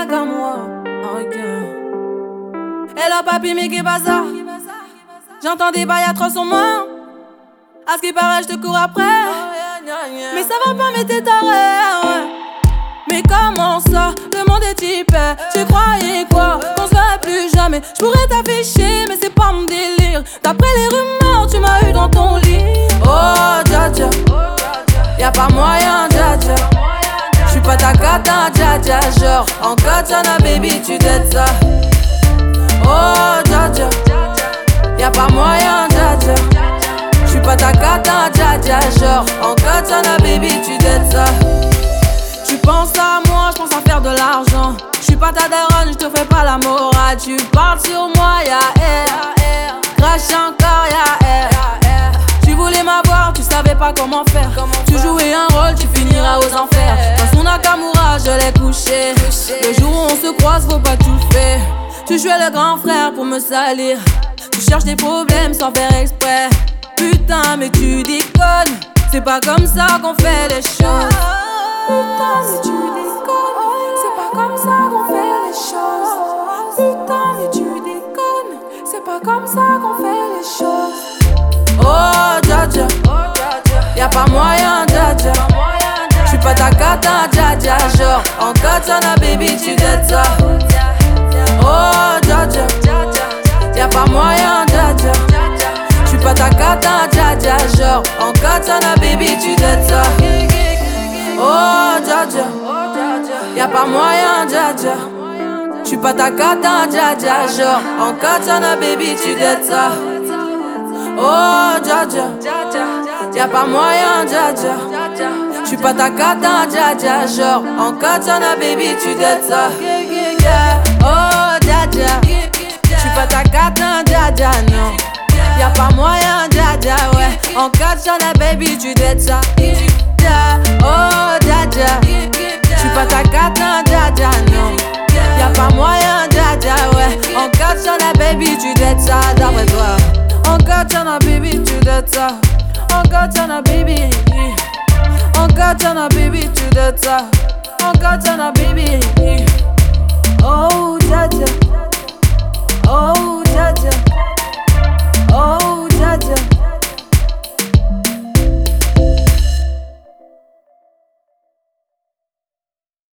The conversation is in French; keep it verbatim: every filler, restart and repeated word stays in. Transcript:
Nakamura. Ok. Hello papi, mais qu'est-ce que ça? J'entends des bails atroces sur moi. À ce qui paraît, je te cours après. Mais ça va pas, mais t'es taré, ouais. Mais comment ça, le monde est hyper. Tu croyais quoi, qu'on se verrait plus jamais. J'pourrais t'afficher, mais c'est pas mon délire. D'après les rumeurs, tu m'as eu dans ton lit. Oh, dja dja, y'a pas moyen, dja dja. J'suis pas ta cata, dja dja. Genre, en katana, baby, tu t'aides ça. Oh, dja dja, y'a pas moyen, dja dja. J'suis pas ta cata, dja dja. Genre, en katana, baby, tu t'aides ça. Tu penses à moi, je pense à faire de l'argent. Je suis pas ta daronne, je te fais pas la morale. Tu parles sur moi, y'a air. Crache encore, y'a air. Tu voulais m'avoir, tu savais pas comment faire. Tu jouais un rôle, tu finiras aux enfers. Dans son Nakamura, je l'ai couché. Le jour où on se croise, faut pas tout faire. Tu jouais le grand frère pour me salir. Tu cherches des problèmes sans faire exprès. Putain, mais tu déconnes. C'est pas comme ça qu'on fait les choses. Putain, mais tu déconnes, c'est pas comme ça qu'on fait les choses. Putain, mais tu déconnes, c'est pas comme ça qu'on fait les choses. Oh, dja dja, y'a pas moyen, dja dja. J'suis pas ta cata, dja dja. Genre, en katana, baby, tu t'aides ça. Oh, dja dja, y'a pas moyen, dja dja. J'suis pas ta cata, dja dja. Genre, en katana, baby, tu t'aides ça. Oh, dja dja, y'a pas moyen, dja dja. J'suis pas ta cata, dja dja. Genre, en katana, baby, tu t'aides ça. Oh, dja dja, y'a pas moyen, dja dja. J'suis pas ta cata, dja dja. Genre, en katana, baby, tu t'aides ça. Oh, dja dja, j'suis pas ta cata, dja dja, non. Y'a pas moyen, dja dja, ouais. En katana, baby, tu t'aides ça. Oh, dja dja, j'suis pas ta cata, dja dja, non. Y'a pas moyen, dja dja, ouais. En katana, baby, tu t'aides ça, d'après toi. En katana, baby, tu t'aides ça. En katana, baby. En katana, baby, tu t'aides ça. En katana, baby.